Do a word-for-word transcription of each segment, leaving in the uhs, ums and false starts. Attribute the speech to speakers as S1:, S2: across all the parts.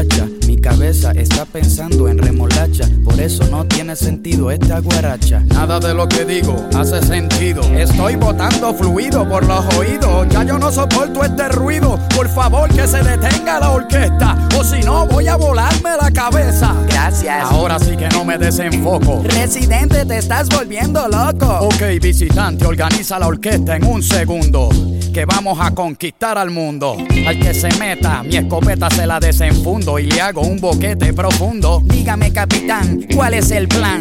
S1: muchacha. Mi cabeza está pensando en remolacha, por eso no tiene sentido esta guaracha.
S2: Nada de lo que digo hace sentido. Estoy botando fluido por los oídos. Ya yo no soporto este ruido. Por favor que se detenga la orquesta, o si no voy a volarme la cabeza.
S1: Gracias.
S2: Ahora sí que no me desenfoco.
S1: Residente, te estás volviendo loco.
S2: Ok, visitante, organiza la orquesta en un segundo, que vamos a conquistar al mundo. Al que se meta, mi escopeta se la desenfundo y le hago un boquete profundo.
S1: Dígame, capitán, ¿cuál es el plan?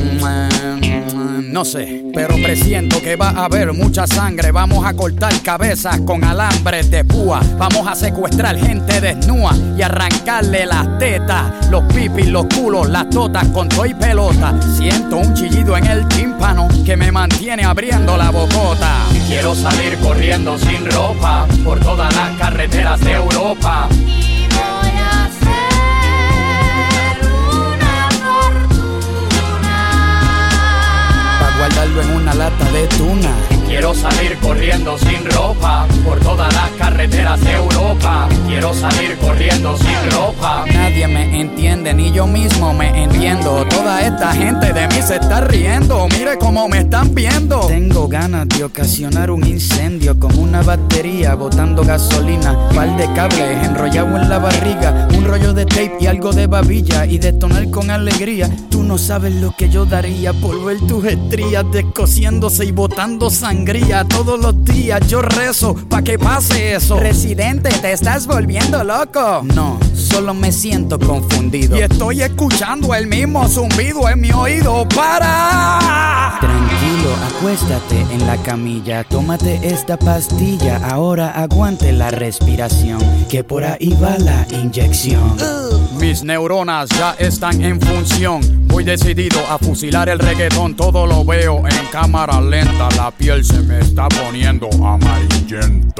S2: No sé, pero presiento que va a haber mucha sangre. Vamos a cortar cabezas con alambres de púa. Vamos a secuestrar gente desnuda y arrancarle las tetas, los pipis, los culos, las totas con toy pelota. Siento un chillido en el tímpano que me mantiene abriendo la bocota. Quiero salir corriendo sin ropa por todas las carreteras de Europa.
S3: Y voy a hacer una fortuna.
S1: Pa' guardarlo en una lata de tuna.
S2: Quiero salir corriendo sin ropa por todas las carreteras de Europa. Quiero salir corriendo sin ropa.
S1: Nadie me entiende, ni yo mismo me entiendo. Toda esta gente de mí se está riendo. Mire cómo me están viendo. Tengo ganas de ocasionar un incendio con una batería botando gasolina, par de cables enrollado en la barriga, un rollo de tape y algo de babilla, y detonar con alegría. Tú no sabes lo que yo daría por ver tus estrías descosiéndose y botando sangría. Todos los días yo rezo pa' que pase eso.
S4: Residente, ¿te estás volviendo loco?
S1: No, solo me siento confundido
S2: y estoy escuchando el mismo zumbido en mi oído. ¡Para!
S1: Tranquilo, acuéstate en la camilla, tómate esta pastilla, ahora aguante la respiración, que por ahí va la inyección.
S2: uh. Mis neuronas ya están en función. Voy decidido a fusilar el reggaetón. Todo lo veo en cámara lenta. La piel se me está poniendo amarillenta.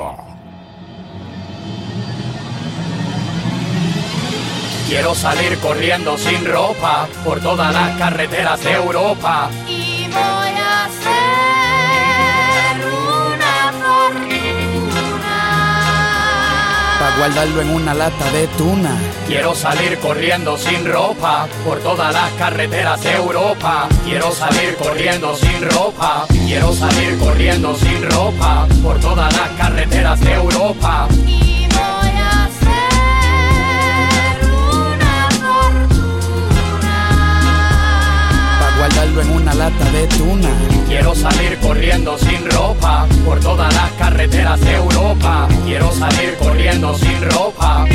S2: Quiero salir corriendo sin ropa por todas las carreteras de Europa.
S3: Y voy a hacer una fortuna.
S1: Pa' guardarlo en una lata de tuna.
S2: Quiero salir corriendo sin ropa por todas las carreteras de Europa. Quiero salir corriendo sin ropa. Quiero salir corriendo sin ropa por todas las carreteras de Europa.
S3: Y voy a hacer una fortuna.
S1: Pa' guardarlo en una lata de tuna.
S2: Quiero salir corriendo sin ropa por todas las carreteras de Europa. Quiero salir corriendo sin ropa.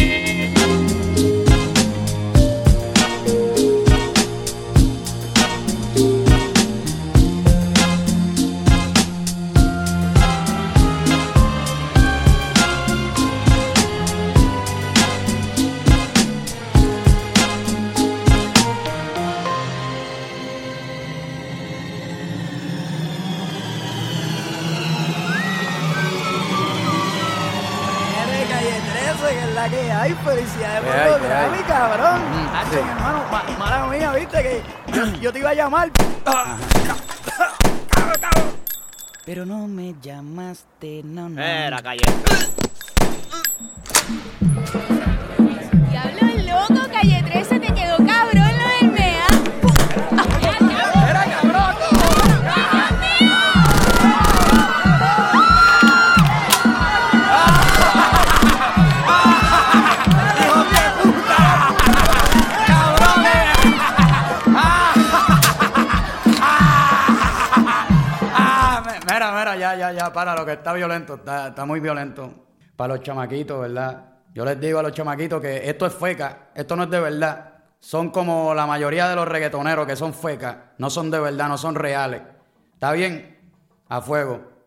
S4: Que es la que hay, felicidades por
S1: Ay,
S4: los
S1: ay.
S4: Grammy, cabrón.
S1: Mm,
S4: Hacho,
S1: sí.
S4: mi hermano, ma- mala mía, viste que yo, yo te iba a llamar.
S1: Pero no me llamaste, no, no.
S5: Era calle.
S3: Diablo loco, calle trece, te quedó cabrón lo del mea.
S4: Era cabrón.
S2: Mira, mira, ya, ya, ya, para, lo que está violento, está, está muy violento. Para los chamaquitos, ¿verdad? Yo les digo a los chamaquitos que esto es feca, esto no es de verdad. Son como la mayoría de los reggaetoneros que son fecas, no son de verdad, no son reales. ¿Está bien? A fuego.